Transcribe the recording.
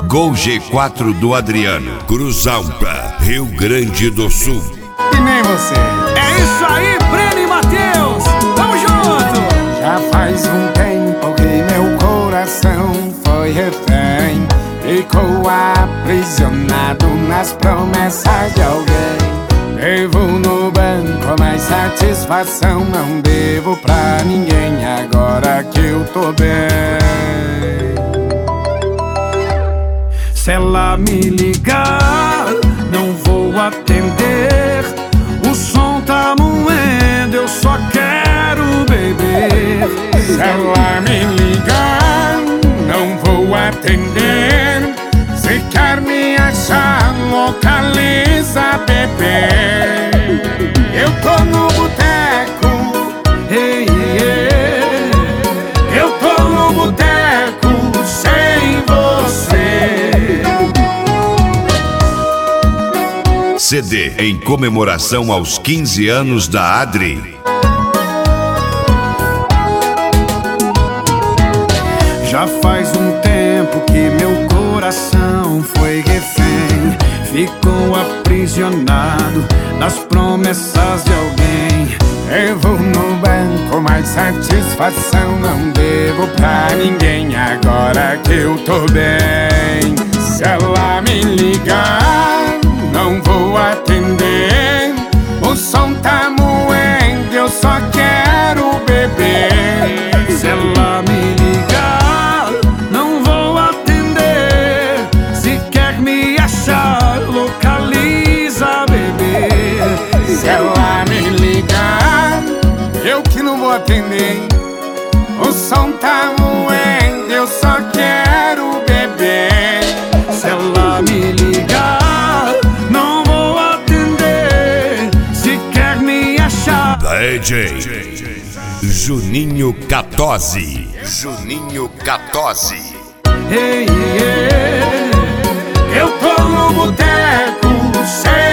Gol G4 do Adriano, Cruzalpa, Rio Grande do Sul. E nem você. É isso aí, Breno e Matheus, tamo junto. Já faz um tempo que meu coração foi refém, ficou aprisionado nas promessas de alguém. Devo no banco, mas satisfação não devo pra ninguém agora que eu tô bem. Se ela me ligar, não vou atender. O som tá moendo, eu só quero beber. Se ela me ligar, não vou atender. Se quer me achar, localiza, bebê. Eu tô no boteco, Ei, ei, eu tô no boteco sem você. CD em comemoração aos 15 anos da Adri. já faz um tempo que meu coração foi refém, ficou aprisionado nas promessas de alguém. Devo no banco, mas satisfação não devo pra ninguém agora que eu tô bem. Se ela me ligar, não vou atender. O som tá moendo, eu só quero beber. Se ela me ligar, não vou atender. Se quer me achar, localiza, bebê. Se ela me ligar, eu que não vou atender. O som tá moendo, eu só quero beber. Se ela me ligar, não vou atender. Se quer me achar, DJ Juninho Catozzi. Juninho Catozzi. ei, ei, Eu tô no boteco sem